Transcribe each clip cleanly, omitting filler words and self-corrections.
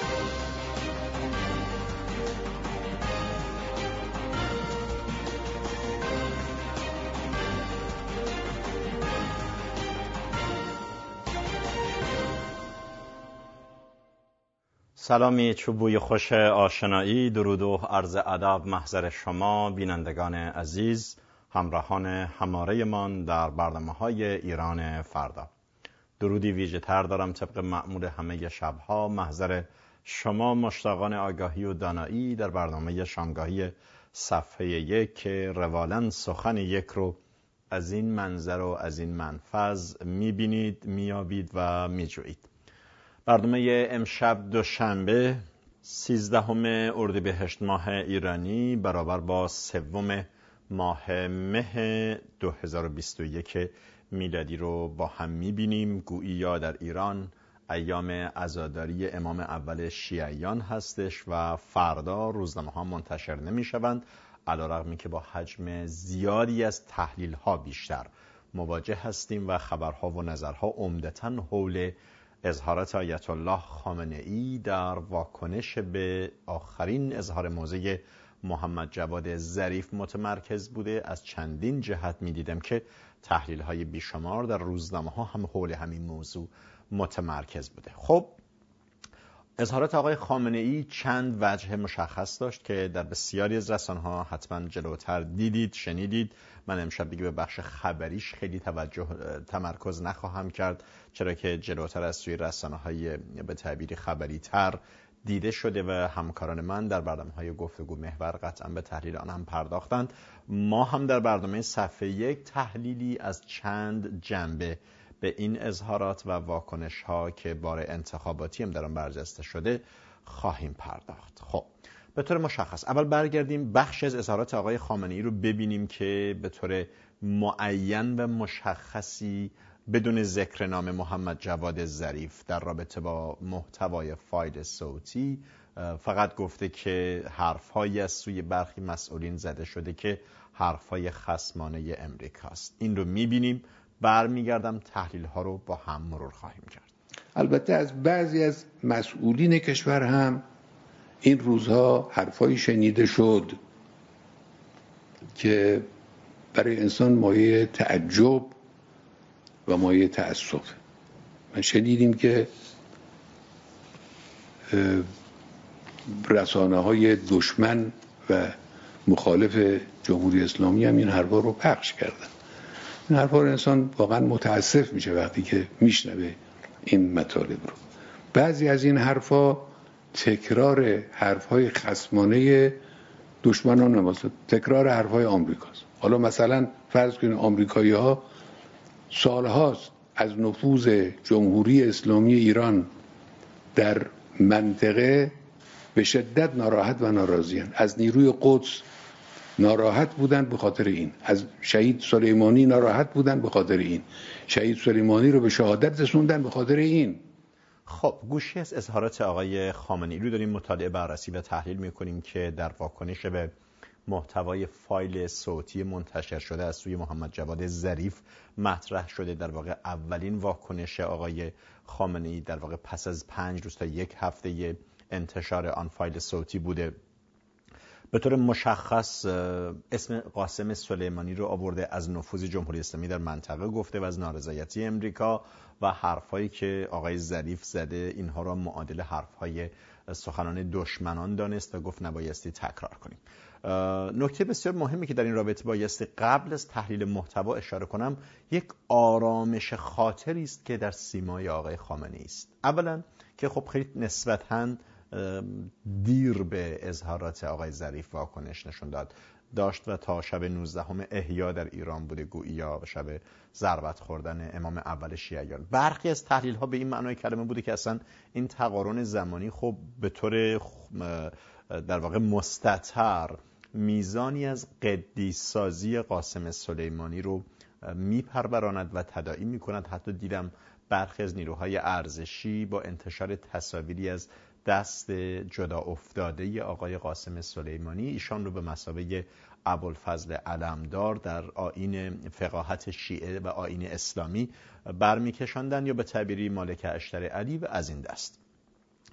سلامی چوبوی خوش آشنایی، درود و عرض ادب محضر شما بینندگان عزیز، همراهان هماره من در برنامه‌های ایران فردا. درودی ویژه تر دارم طبق معمول همه شبها محضر شما مشتاقان آگاهی و دانایی در برنامه شامگاهی صفحه 1 که روالاً سخن یک رو از این منظر و از این منفذ میبینید، میابید و میجویید. برنامه امشب دوشنبه 13 اردیبهشت ماه ایرانی برابر با 3 ماه مه 2021 میلادی رو با هم میبینیم. گویی در ایران ایام عزاداری امام اول شیعیان هستش و فردا روزنامه ها منتشر نمیشوند، علیرغمی که با حجم زیادی از تحلیل ها بیشتر مواجه هستیم و خبرها و نظرها عمدتاً حول اظهارات آیت الله خامنه‌ای در واکنش به آخرین اظهار موضع محمد جواد ظریف متمرکز بوده. از چندین جهت می‌دیدم که تحلیل‌های بیشمار در روزنامه‌ها هم حول همین موضوع متمرکز بوده. خب اظهارات آقای خامنه‌ای چند وجه مشخص داشت که در بسیاری از رسانه‌ها حتما جلوتر دیدید، شنیدید. من امشب دیگه به بخش خبریش خیلی تمرکز نخواهم کرد، چرا که جلوتر از سوی رسانه‌های به تعبیر خبری تر دیده شده و همکاران من در برنامه‌های گفتگو محور قطعا به تحلیل آن هم پرداختند. ما هم در برنامه صفحه 1 تحلیلی از چند جنبه به این اظهارات و واکنش ها که بار انتخاباتی هم در آن برجسته شده خواهیم پرداخت. خب به طور مشخص اول برگردیم بخش از اظهارات آقای خامنه‌ای رو ببینیم که به طور معین و مشخصی بدون ذکر نام محمد جواد ظریف در رابطه با محتوای فایل صوتی فقط گفته که حرف‌هایی از سوی برخی مسئولین زده شده که حرف‌های خصمانه امریکاست. این رو می‌بینیم، برمیگردم تحلیل ها رو با هم مرور خواهیم کرد. البته از بعضی از مسئولین کشور هم این روزها حرفایی شنیده شد که برای انسان مایه تعجب و مایه تأسف. من شنیدیم که رسانه‌های دشمن و مخالف جمهوری اسلامی هم این حرفا رو پخش کردن. این حرفا رو انسان واقعا متاسف میشه وقتی که میشنوه این مطالب رو. بعضی از این حرفا تکرار حرفهای خصمانه دشمنان ماست، تکرار حرفهای آمریکاست. حالا مثلا فرض کنید آمریکایی‌ها سالهاست از نفوذ جمهوری اسلامی ایران در منطقه به شدت ناراحت و ناراضی‌اند. از نیروی قدس ناراحت بودن به خاطر این، از شهید سلیمانی ناراحت بودن به خاطر این، شهید سلیمانی رو به شهادت رسوندن به خاطر این. خب گوشی از اظهارات آقای خامنه‌ای رو داریم مطالعه، بررسی و تحلیل میکنیم که در واکنش به محتوای فایل صوتی منتشر شده از سوی محمد جواد ظریف مطرح شده. در واقع اولین واکنش آقای خامنه‌ای در واقع پس از 5 روز تا 1 هفته انتشار آن فایل صوتی بوده. به طور مشخص اسم قاسم سلیمانی رو آورده، از نفوذ جمهوری اسلامی در منطقه گفته و از نارضایتی امریکا و حرفایی که آقای ظریف زده اینها را معادل حرفهای سخنان دشمنان دانست و گفت نبایستی تکرار کنیم. نکته بسیار مهمی که در این رابطه بایستی قبل از تحلیل محتوا اشاره کنم یک آرامش خاطری است که در سیمای آقای خامنه‌ای است. اولا که خب خیلی نسبتاً دیر به اظهارات آقای ظریف واکنش نشون داشت و تا شب 19 احیا در ایران بوده، گوییا شب ضربت خوردن امام اول شیعیان. برخی از تحلیل ها به این معنای کلمه بوده که اصلا این تقارن زمانی خب به طور در واقع مستتر میزانی از قدیسازی قاسم سلیمانی رو میپروراند و تداعی میکند. حتی دیدم برخی از نیروهای ارزشی با انتشار تصاویری از دست جدا افتاده آقای قاسم سلیمانی ایشان رو به مثابه ابوالفضل علمدار در آیین فقاهت شیعه و آیین اسلامی برمیکشاندن یا به تعبیری مالک اشتر علی و از این دست.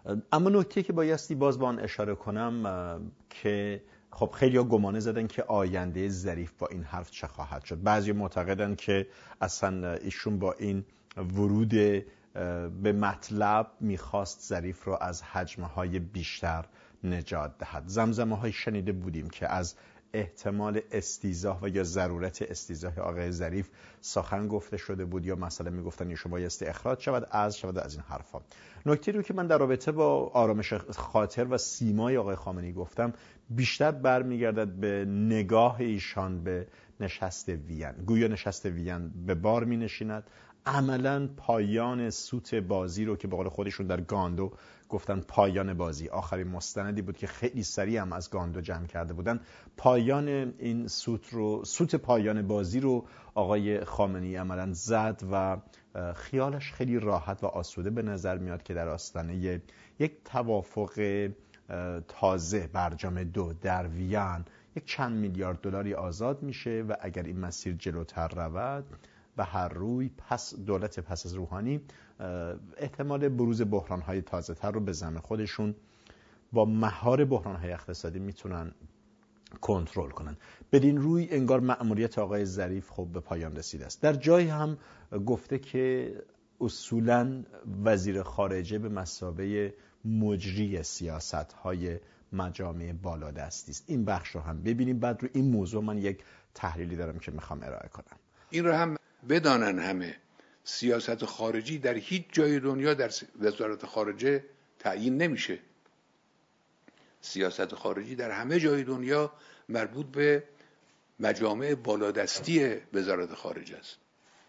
اما نکته که بایستی باز با آن اشاره کنم که خب خیلی ها گمانه زدن که آینده ظریف با این حرف چه خواهد شد. بعضی معتقدن که اصلا ایشون با این ورود به مطلب میخواست ظریف رو از حجمهای بیشتر نجات دهد. زمزمه های شنیده بودیم که از احتمال استیضاح و یا ضرورت استیضاح آقای ظریف سخن گفته شده بود، یا مثلا میگفتن ایشون بایستی اخراج شود از این حرفا. نکته رو که من در رابطه با آرامش خاطر و سیمای آقای خامنه‌ای گفتم بیشتر برمیگردد به نگاه ایشان به نشست وین. گویا نشست وین به بار می نشیند، عملا پایان سوت بازی رو که به قول خودشون در گاندو گفتن پایان بازی، آخرین مستندی بود که خیلی سریع هم از گاندو جمع کرده بودن، پایان این سوت پایان بازی رو آقای خامنه‌ای عملا زد و خیالش خیلی راحت و آسوده به نظر میاد که در آستانه یک توافق تازه برجام 2 در وین یک چند میلیارد دلاری آزاد میشه و اگر این مسیر جلوتر رود به هر روی دولت پس از روحانی احتمال بروز بحران‌های تازه‌تر رو به ذمه خودشون با مهار بحران‌های اقتصادی میتونن کنترل کنن. بدین روی انگار مأموریت آقای ظریف خب به پایان رسیده است. در جایی هم گفته که اصولاً وزیر خارجه به مثابه مجری سیاست‌های مجامع بالادستی است. این بخش رو هم ببینیم. بعد رو این موضوع من یک تحلیلی دارم که میخوام ارائه کنم. این رو هم بدانن همه، سیاست خارجی در هیچ جای دنیا در وزارت خارجه تعیین نمیشه. سیاست خارجی در همه جای دنیا مربوط به مجامع بالادستی وزارت خارجه است.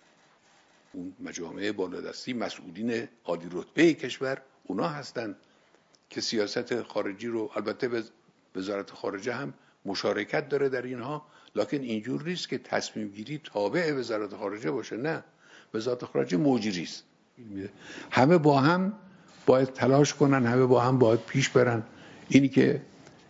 اون مجامع بالادستی مسئولین عالی رتبه کشور اونا هستن که سیاست خارجی رو، البته وزارت خارجه هم مشارکت داره در اینها، لکن اینجور نیست که تصمیم گیری تابع وزارت خارجه باشه. نه، وزارت خارجه مجری است. همه با هم باید تلاش کنن، همه با هم باید پیش برن. اینی که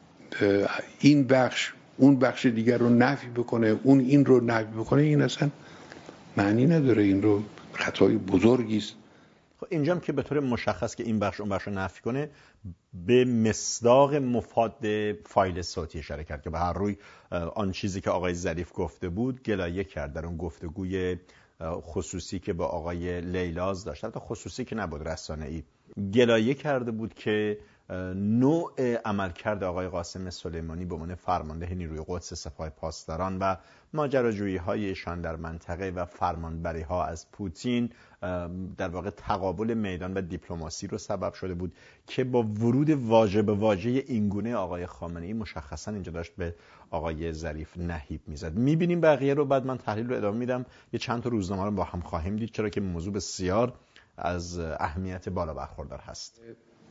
این بخش اون بخش دیگر رو نفی بکنه، اون این رو نفی بکنه، این اصلا معنی نداره. این رو خطای بزرگی است. خب اینجام که به طور مشخص که این بخش اون بخش رو نفی کنه به مصداق مفاد فایل صوتی اشاره کرد که به هر روی آن چیزی که آقای ظریف گفته بود گلایه کرد در اون گفتگوی خصوصی که با آقای لیلاز داشت. البته خصوصی که نبود، رسانه‌ای، گلایه کرده بود که نوع عملکرد آقای قاسم سلیمانی به عنوان فرمانده نیروی قدس سپاه پاسداران و ماجراجویی‌هایشان در منطقه و فرمانبری‌ها از پوتین در واقع تقابل میدان و دیپلماسی رو سبب شده بود که با ورود واژه به واژه اینگونه آقای خامنه‌ای مشخصا اینجا داشت به آقای ظریف نهیب میزد. میبینیم بقیه رو، بعد من تحلیل رو ادامه میدم. یه چند تا روزنامه رو با هم خواهیم دید چرا که موضوع بسیار از اهمیت بالا برخوردار هست.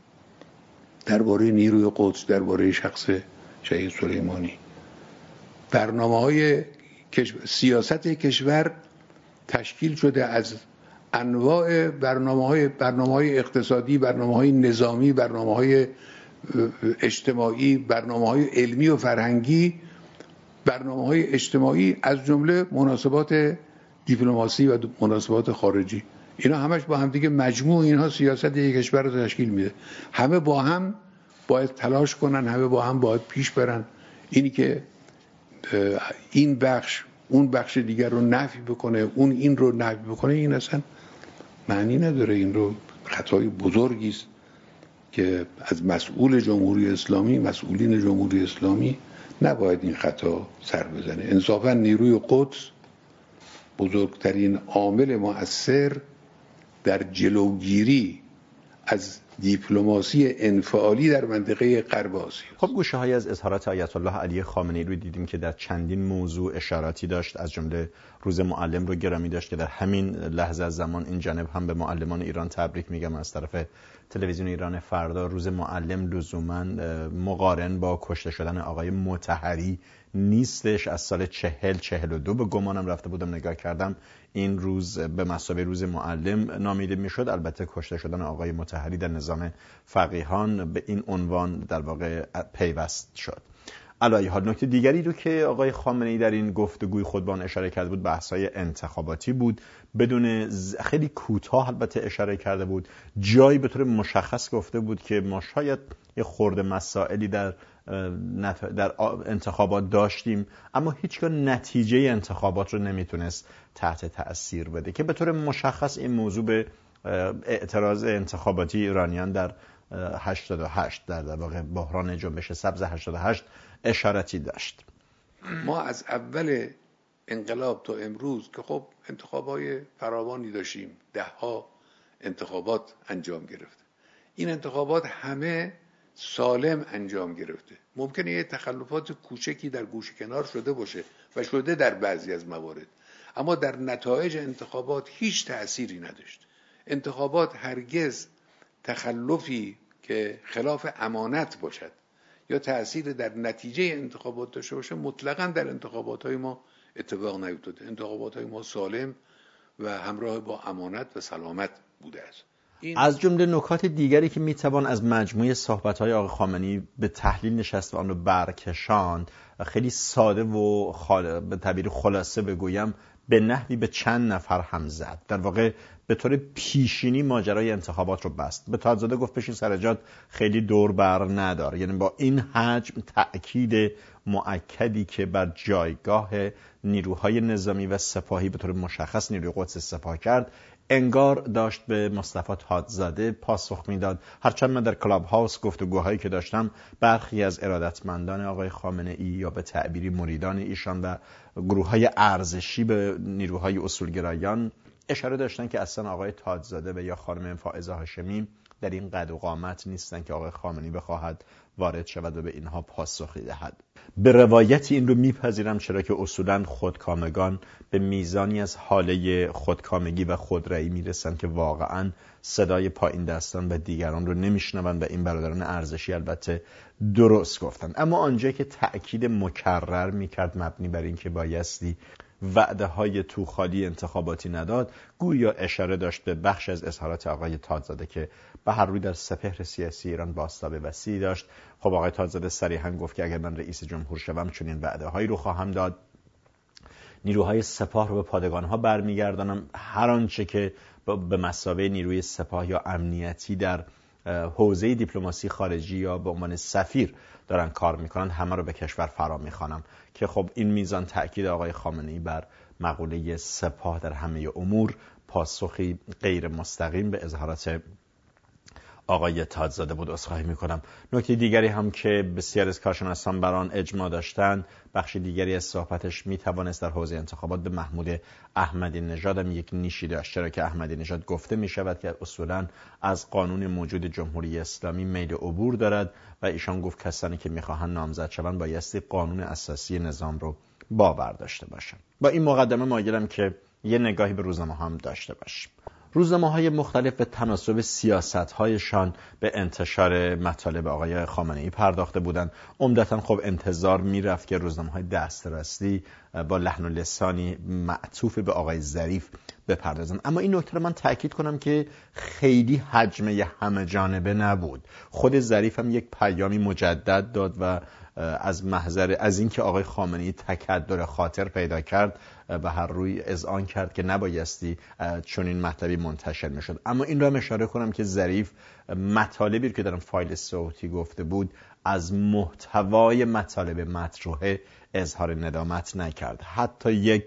درباره نیروی قدس، درباره شخص شهید سلیمانی، برنامه‌های سیاست کشور تشکیل شده از انواع برنامه‌های اقتصادی، برنامه‌های نظامی، برنامه‌های اجتماعی، برنامه‌های علمی و فرهنگی، برنامه‌های اجتماعی، از جمله مناسبات دیپلماسی و مناسبات خارجی. اینا همش با هم دیگه مجموع اینها سیاست یک کشور رو تشکیل میده. همه با هم باید تلاش کنن، همه با هم باید پیش برن. اینی که این بخش اون بخش دیگر رو نفی بکنه، اون این رو نفی بکنه، این اصلا معنی نداره. این رو خطای بزرگی است که از مسئول جمهوری اسلامی، مسئولین جمهوری اسلامی نباید این خطا سر بزنه. انصافا نیروی قدس بزرگترین عامل مؤثر در جلوگیری از دیپلماسی انفعالی در منطقه غرب آسیا. خب گوشه های از اظهارات آیت الله علی خامنه‌ای رو دیدیم که در چندین موضوع اشاراتی داشت، از جمله روز معلم رو گرامی داشت که در همین لحظه از زمان این جانب هم به معلمان ایران تبریک میگم از طرف تلویزیون ایران فردا. روز معلم لزوما مقارن با کشته شدن آقای مطهری نیستش. از سال 42 به گمانم رفته بودم نگاه کردم این روز به مثابه روز معلم نامیده میشد. البته کشته شدن آقای مطهری در نظام فقیهان به این عنوان در واقع پیوست شد. علاوه حال نکته دیگری رو که آقای خامنه‌ای در این گفتگوی خود به آن اشاره کرده بود بحث‌های انتخاباتی بود. بدون خیلی کوتاه البته اشاره کرده بود، جایی به طور مشخص گفته بود که ما شاید یه خورده مسائلی در انتخابات داشتیم اما هیچگاه نتیجه انتخابات رو نمیتونست تحت تأثیر بده، که به طور مشخص این موضوع به اعتراض انتخاباتی ایرانیان در 88 در واقع بحران جنبش سبز 88 اشارتی داشت. ما از اول انقلاب تا امروز که خب انتخابات فراوانی داشتیم، 10 انتخابات انجام گرفته، این انتخابات همه سالم انجام گرفته. ممکنه یه تخلفات کوچکی در گوشه کنار شده باشه و شده در بعضی از موارد، اما در نتایج انتخابات هیچ تأثیری نداشت. انتخابات هرگز تخلفی که خلاف امانت باشد یا تأثیر در نتیجه انتخابات داشته باشه مطلقاً در انتخابات‌های ما اتفاق نیفتاده. انتخابات‌های ما سالم و همراه با امانت و سلامت بوده است. از جمله نکات دیگری که میتوان از مجموعه صحبت‌های آقای خامنه‌ای به تحلیل نشست و آن رو برکشاند، خیلی ساده و به تعبیر خلاصه بگویم به نحوی به چند نفر هم زد. در واقع به طور پیشینی ماجرای انتخابات رو بست. به تاج‌زاده گفت بشین سر جات، خیلی دور بر ندار. یعنی با این حجم تأکید مؤکدی که بر جایگاه نیروهای نظامی و سپاهی به طور مشخص نیروی قدس سپاه کرد، انگار داشت به مصطفی تاج‌زاده پاسخ میداد. هرچند من در کلاب هاوس گفتگوهایی که داشتم، برخی از ارادتمندان آقای خامنه‌ای یا به تعبیری مریدان ایشان و گروه‌های ارزشی به نیروهای اصولگرایان اشاره داشتن که اصلا آقای تاج‌زاده و یا خانم فائزه هاشمی در این قد و قامت نیستن که آقای خامنه‌ای بخواهد وارد شود و به اینها پاسخی دهد. به روایتی این رو میپذیرم، چرا که اصولاً خودکامگان به میزانی از حاله خودکامگی و خودرأیی میرسن که واقعاً صدای پایین دستان و دیگران رو نمیشنون و این برادران ارزشی البته درست گفتن. اما آنجایی که تأکید مکرر میکرد مبنی بر این که بایستی وعده های توخالی انتخاباتی نداد، گویا اشاره داشت به بخش از اظهارات آقای تاج‌زاده که به هر روی در سپهر سیاسی ایران بازتاب وسیعی داشت. خب آقای تاج‌زاده صریحاً گفت که اگر من رئیس جمهور شوم چنین وعده هایی رو خواهم داد، نیروهای سپاه رو به پادگانها برمیگردانم، هر آنچه که به مثابه نیروی سپاه یا امنیتی در حوزه دیپلماسی خارجی یا به عنوان سفیر دارن کار میکنن همه رو به کشور فرا میخوانم، که خب این میزان تأکید آقای خامنه‌ای بر مقوله سپاه در همه امور پاسخی غیر مستقیم به اظهارات آقای تاج‌زاده بود. عذرخواهی میکنم. نکته دیگری هم که بسیار از کارشناسان بر آن اجماع داشتند، بخش دیگری از صحبتش میتوانست در حوزه انتخابات به محمود احمدی نژاد هم یک نیشی داشت، چرا که احمدی نژاد گفته میشود که اصولاً از قانون موجود جمهوری اسلامی میل عبور دارد و ایشان گفت کسانی که میخواهند نامزد شوند بایستی قانون اساسی نظام رو باور داشته باشند. با این مقدمه مایلم که یه نگاهی به روزنامه هم داشته باشیم. روزنامه‌های مختلف به تناسب سیاست‌هایشان به انتشار مطالب آقای خامنه‌ای پرداخته بودند. عمدتاً خب انتظار می‌رفت که روزنامه‌های دسترسی با لحن و لسانی معطوف به آقای ظریف بپردازند، اما این نکته رو من تأکید کنم که خیلی حجمه همه جانبه نبود. خود ظریف هم یک پیامی مجدد داد و از محضر از اینکه آقای خامنه‌ای تکدر خاطر پیدا کرد به هر روی اذعان کرد که نبایستی چون این مطلبی منتشر میشد. اما این را اشاره کنم که ظریف مطالبی که در فایل صوتی گفته بود از محتوای مطالب مطروحه اظهار ندامت نکرد. حتی یک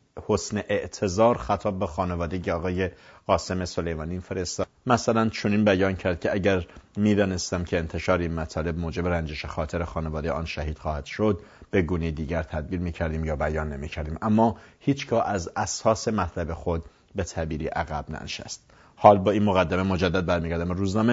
حسن اعتذار خطاب به خانواده آقای قاسم سلیمانی فرستاد. مثلا چنین بیان کرد که اگر میدانستم که انتشار این مطالب موجب رنجش خاطر خانواده آن شهید خواهد شد، به گونه دیگر تدبیر میکردیم یا بیان نمیکردیم. اما هیچگاه از اساس مطلب خود به تعبیری عقب ننشست. حال با این مقدمه مجدد برمیگردم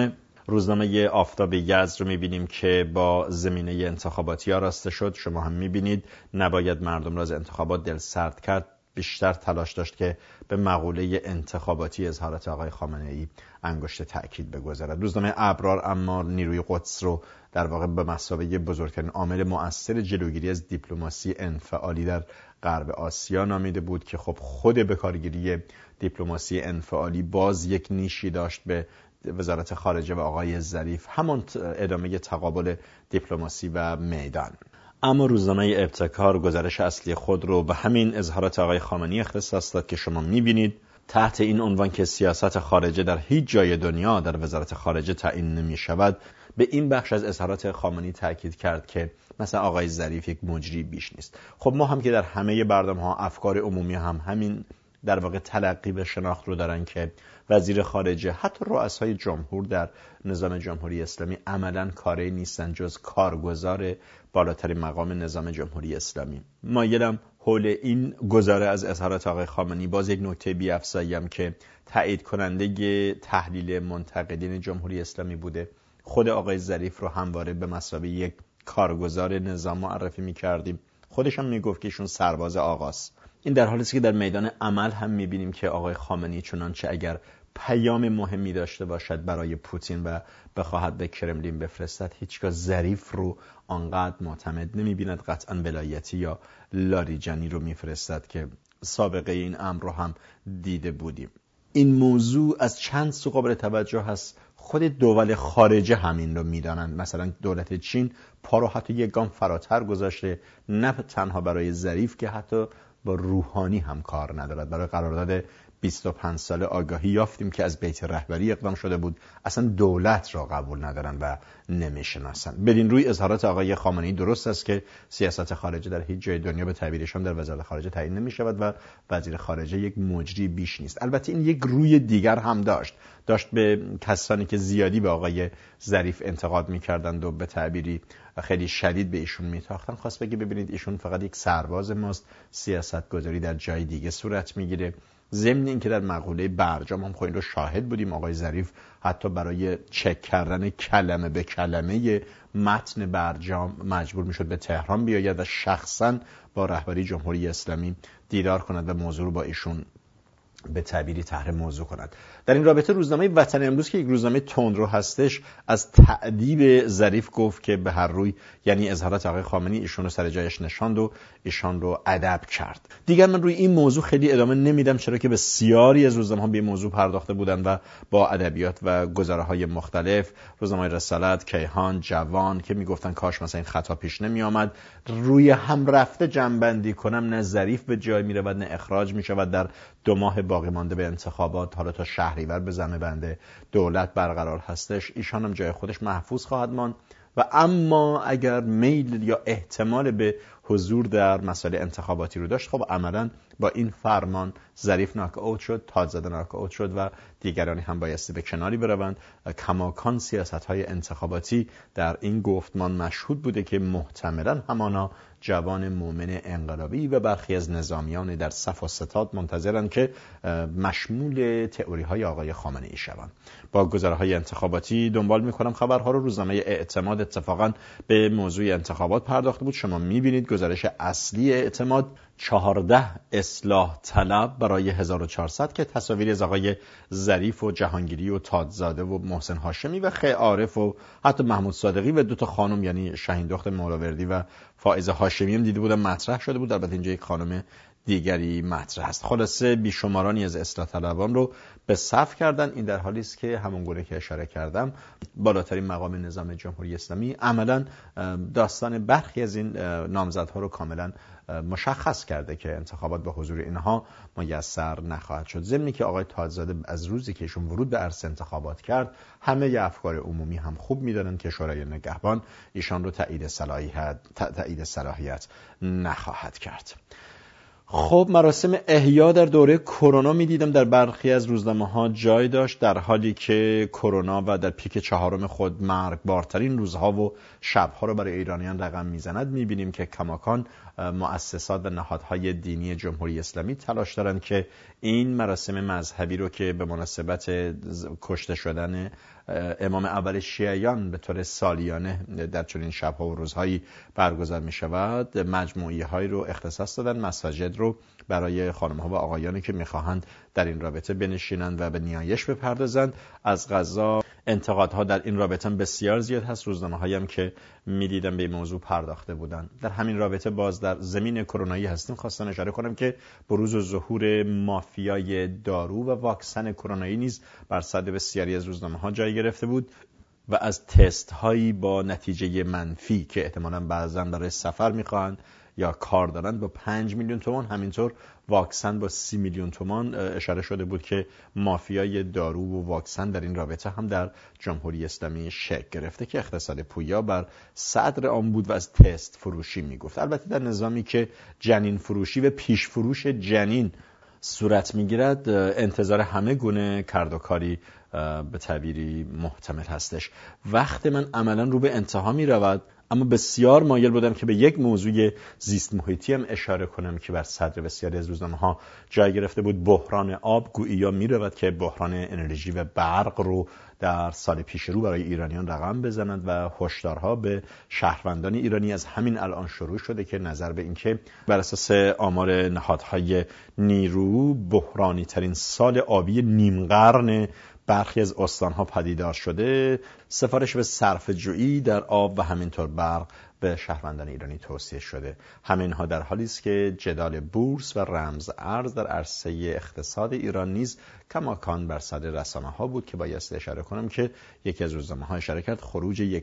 روزنامه آفتاب یزد رو میبینیم که با زمینه انتخاباتی آراسته شد. شما هم میبینید نباید مردم را از انتخابات دل سرد کرد، بیشتر تلاش داشت که به مقوله انتخاباتی اظهارات آقای خامنه‌ای انگشت تأکید بگذارد. روزنامه ابرار اما نیروی قدس رو در واقع به مثابه بزرگترین عامل مؤثر جلوگیری از دیپلماسی انفعالی در غرب آسیا نامیده بود که خب خود به کارگیری دیپلماسی انفعالی باز یک نیشی داشت به وزارت خارجه و آقای ظریف، همان ادامه تقابل دیپلماسی و میدان. اما روزنامه ابتکار گزارش اصلی خود رو به همین اظهارات آقای خامنه‌ای اختصاص داد که شما می‌بینید تحت این عنوان که سیاست خارجه در هیچ جای دنیا در وزارت خارجه تعیین نمی‌شود، به این بخش از اظهارات خامنه‌ای تاکید کرد که مثلا آقای ظریف یک مجری بیش نیست. خب ما هم که در همه برنامه‌ها افکار عمومی هم همین در واقع تلقی به شناخت رو دارن که وزیر خارجه حتی رؤسای جمهور در نظام جمهوری اسلامی عملاً کاری نیستن جز کارگزار بالاترین مقام نظام جمهوری اسلامی. مایلم حول این گزاره از اظهارات آقای خامنه‌ای باز یک نکته بی‌افزاییم که تایید کننده تحلیل منتقدین جمهوری اسلامی بوده. خود آقای ظریف رو همواره به مثابه یک کارگزار نظام معرفی می‌کردیم. خودش هم میگفت که ایشون سرباز آقاست. این در حالی است که در میدان عمل هم می‌بینیم که آقای خامنه‌ای چنانچه اگر پیام مهمی داشته باشد برای پوتین و بخواهد به کرملین بفرستد، هیچگاه ظریف رو آنقدر معتمد نمی‌بیند، قطعاً ولایتی یا لاریجانی رو میفرستد که سابقه این امر رو هم دیده بودیم. این موضوع از چند سو قابل توجه هست. خود دول خارجه همین رو میدانند. مثلا دولت چین پا رو حتی یک گام فراتر گذاشته، نه تنها برای ظریف که حتی با روحانی هم کار ندارد. برای قرارداد 25 ساله آگاهی یافتیم که از بیت رهبری اقدام شده بود، اصلا دولت را قبول ندارن و نمیشناسن. بدین روی اظهارات آقای خامنه‌ای درست است که سیاست خارجه در هیچ جای دنیا به تعبیرشان در وزارت خارجه تعیین نمی شود و وزیر خارجه یک مجری بیش نیست. البته این یک روی دیگر هم داشت به کسانی که زیادی به آقای ظریف انتقاد می‌کردند و به تعبیری خیلی شدید به ایشون میتاختن، خواست بگه ببینید ایشون فقط یک سرباز ماست، سیاست گذاری در جای دیگه صورت میگیره. ضمن این که در مقوله برجام هم خودمون رو شاهد بودیم، آقای ظریف حتی برای چک کردن کلمه به کلمه متن برجام مجبور میشد به تهران بیاید و شخصا با رهبری جمهوری اسلامی دیدار کند و موضوع رو با ایشون به تعبیری طرح موضوع کند. در این رابطه روزنامه وطن امروز که یک روزنامه تندرو هستش از تأدیب ظریف گفت که به هر روی، یعنی اظهارات آقای خامنه‌ای ایشون رو سر جایش نشاند و ایشان رو ادب کرد. دیگر من روی این موضوع خیلی ادامه نمیدم، چرا که بسیاری از روزنامه‌ها به این موضوع پرداخته بودند و با ادبیات و گزاره‌های مختلف، روزنامه رسالت، کیهان، جوان که میگفتن کاش مثلا این خطا پیش نمی آمد. روی هم رفته جنبندی کنم، نه ظریف به جای میرود نه اخراج میشود. در 2 ماه باقی مانده به انتخابات، حالا تا شهریور به زمه بنده دولت برقرار هستش، ایشان هم جای خودش محفوظ خواهد ماند. و اما اگر میل یا احتمال به حضور در مسائل انتخاباتی رو داشت، خب عملاً با این فرمان ظریف ناک اوت شد، تاج‌زاده ناک اوت شد و دیگرانی هم بایستی به کناری بروند. کماکان سیاست‌های انتخاباتی در این گفتمان مشهود بوده که محتملاً همانا جوان مؤمن انقلابی و برخی از نظامیان در صف و ستاد منتظرند که مشمول تئوری‌های آقای خامنه‌ای شوند. با گزاره‌های انتخاباتی دنبال می‌کنم خبرها رو. روزنامه اعتماد اتفاقاً به موضوع انتخابات پرداخته بود. شما می‌بینید گزارش اصلی اعتماد 14 اصلاح طلب برای 1400 که تصاویری از آقای ظریف و جهانگیری و تاج‌زاده و محسن هاشمی و خ عارف و حتی محمود صادقی و 2 خانم، یعنی شاهین دختر مولاوردی و فائزه هاشمی هم دیده بودم مطرح شده بود. البته اینجا یک خانم دیگری مطرح است. خلاصه بیشمارانی از اصلاح طلبان رو به صف کردن. این در حالی است که همون گونه که اشاره کردم بالاترین مقام نظام جمهوری اسلامی عملاً داستان برخی از این نامزدها رو کاملاً مشخص کرده که انتخابات به حضور اینها میسر نخواهد شد. ضمن که آقای تاج‌زاده از روزی که ایشون ورود به عرصه انتخابات کرد، همه ی افکار عمومی هم خوب می‌دانند که شورای نگهبان ایشان رو تایید صلاحیت نخواهد کرد. خب مراسم احیا در دوره کرونا می‌دیدم در برخی از روزنامه‌ها جای داشت، در حالی که کرونا و در پیک 4 خود مرگبارترین روزها و شب‌ها رو برای ایرانیان رقم می‌زند. می‌بینیم که کماکان مؤسسات و نهادهای دینی جمهوری اسلامی تلاش دارند که این مراسم مذهبی رو که به مناسبت کشته شدن امام اول شیعیان به طور سالیانه در چنین شب‌ها و روزهایی برگزار می‌شود، مجموعه‌هایی رو اختصاص دادن، مساجد رو برای خانم‌ها و آقایانی که می‌خواهند در این رابطه بنشینند و به نیایش بپردازند. از قضا انتقادها در این رابطه بسیار زیاد هست. روزنامه‌هایی هم که می‌دیدم به این موضوع پرداخته بودند. در همین رابطه باز در زمین کرونایی هستیم، خواستم اشاره کنم که بروز و ظهور مافیای دارو و واکسن کرونایی نیز بر صدر بسیاری از روزنامه‌ها جای گرفته بود. و از تست هایی با نتیجه منفی که احتمالاً بعضاً برای سفر میخوان یا کار دارن با 5 میلیون تومان، همینطور واکسن با 30 میلیون تومان. اشاره شده بود که مافیای دارو و واکسن در این رابطه هم در جمهوری اسلامی شکل گرفته که اقتصاد پویا بر صدر آن بود و از تست فروشی میگفت. البته در نظامی که جنین فروشی و پیش فروش جنین صورت میگیرد انتظار همه گونه کرد و کاری به تعبیری محتمل هستش. وقت من عملا رو به انتها می رود، اما بسیار مایل بودم که به یک موضوع زیست محیطی هم اشاره کنم که بر صدر بسیاری از روزنامه ها جای گرفته بود. بحران آب گوییا می رود که بحران انرژی و برق رو در سال پیش رو برای ایرانیان رقم بزنند و هشدارها به شهروندان ایرانی از همین الان شروع شده که نظر به اینکه بر اساس آمار نهادهای نیرو بحرانی ترین سال آبی نیم قرن برخی از استانها پدیدار شده. سفارش به صرفه‌جویی در آب و همینطور برق به شهروندان ایرانی توصیه شده. همه اینها در حالی است که جدال بورس و رمز ارز در عرصه اقتصاد ایران نیز کماکان بر صدر رسانه‌ها بود که بایست اشاره کنم که یکی از روزنامه‌ها اشاره کرد خروج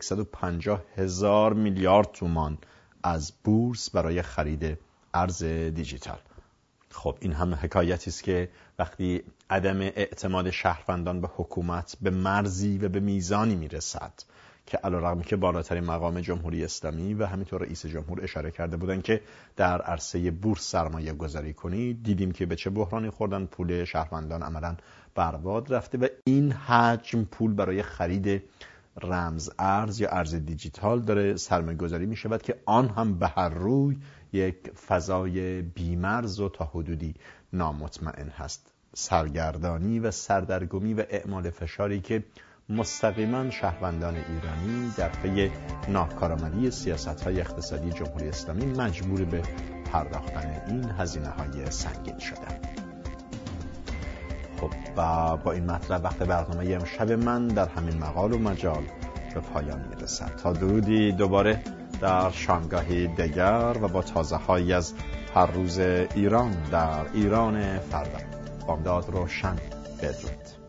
150,000 میلیارد تومان از بورس برای خرید ارز دیجیتال. خب این هم حکایتی است که وقتی عدم اعتماد شهروندان به حکومت به مرزی و به میزانی میرسد که علیرغم که بالاترین مقام جمهوری اسلامی و همینطور رئیس جمهور اشاره کرده بودن که در عرصه بورس سرمایه گذاری کنید، دیدیم که به چه بحرانی خوردن. پول شهروندان عملاً برباد رفته و این حجم پول برای خرید رمز ارز یا ارز دیجیتال داره سرمایه گذاری می شود که آن هم به هر روی یک فضای بیمرز و تا حدودی نامطمئن هست. سرگردانی و سردرگمی و اعمال فشاری که مستقیما شهروندان ایرانی در پی ناکارآمدی سیاست‌های اقتصادی جمهوری اسلامی مجبور به پرداختن این هزینه‌های سنگین شدند. خب و با این مطلب وقت برنامه امشب من در همین مقال و مجال به پایان میرسد. تا درودی دوباره در شامگاهی دیگر و با تازه‌هایی از هر روز ایران در ایران فردا. بامداد روشن. بدرود.